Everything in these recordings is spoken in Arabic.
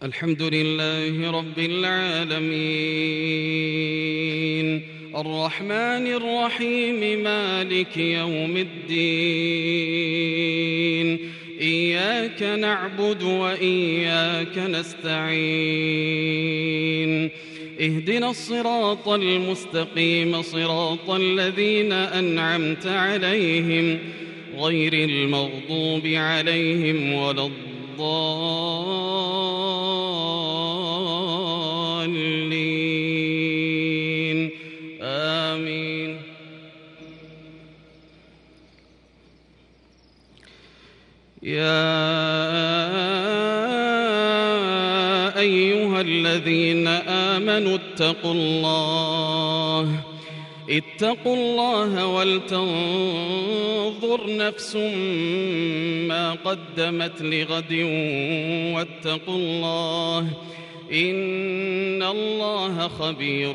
الحمد لله رب العالمين، الرحمن الرحيم، مالك يوم الدين. إياك نعبد وإياك نستعين. اهدنا الصراط المستقيم، صراط الذين أنعمت عليهم غير المغضوب عليهم ولا الضالين. آمين. يا أيها الذين آمنوا اتقوا الله ولتنظر نفس ما قدمت لغد، واتقوا الله إن الله خبير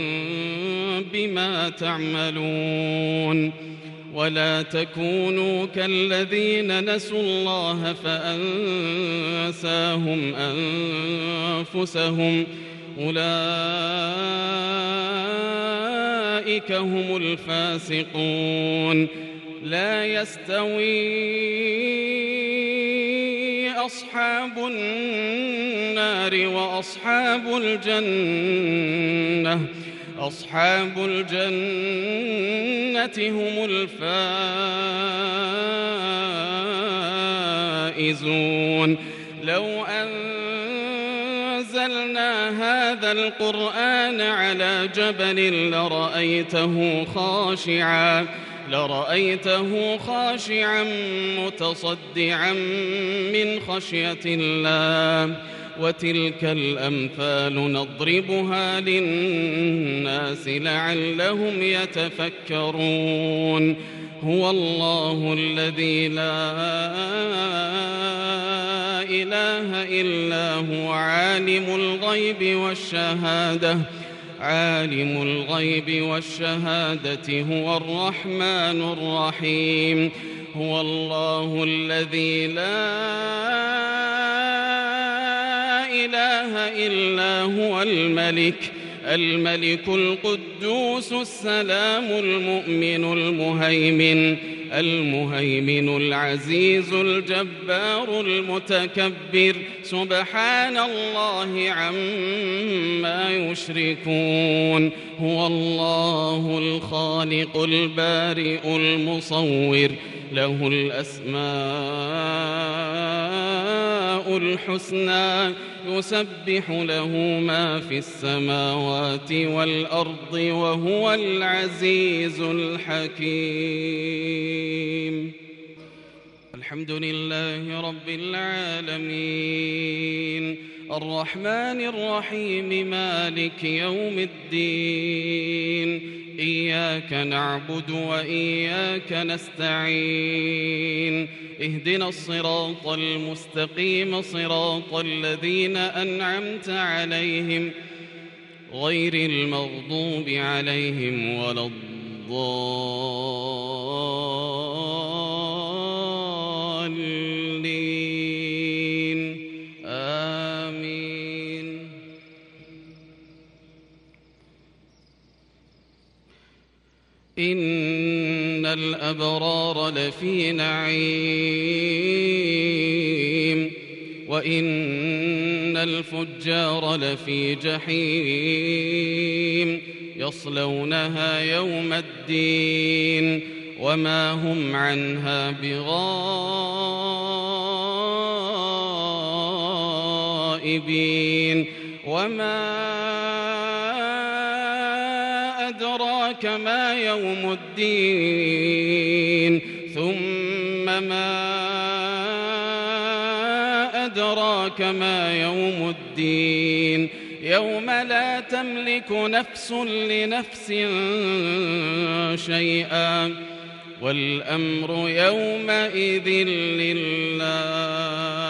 بما تعملون. ولا تكونوا كالذين نسوا الله فأنساهم أنفسهم، أولئك هم الفاسقون. لا يستوي أصحاب النار وأصحاب الجنة، أصحاب الجنة هم الفائزون. لو أنزلنا هذا القرآن على جبل لرأيته خاشعا متصدعا من خشية الله. وتلك الأمثال نضربها للناس لعلهم يتفكرون. هو الله الذي لا إله إلا هو، عالم الغيب والشهادة هو الرحمن الرحيم. هو الله الذي لا إله إلا هو الملك القدوس السلام المهيمن العزيز الجبار المتكبر. سبحان الله عما يشركون. هو الله الخالق البارئ المصور، له الأسماء الحسنى، يسبح له ما في السماوات والأرض، وهو العزيز الحكيم. الحمد لله رب العالمين، الرحمن الرحيم، مالك يوم الدين. إياك نعبد وإياك نستعين. اهدنا الصراط المستقيم، صراط الذين أنعمت عليهم غير المغضوب عليهم ولا الضالين. آمين. إن الأبرار لفي نعيم، وإن الفجار لفي جحيم، يصلونها يوم الدين وما هم عنها بغائبين. وما أدراك ما يوم الدين، ثم ما أدراك ما يوم الدين. يوم لا تملك نفس لنفس شيئا، والأمر يومئذ لله.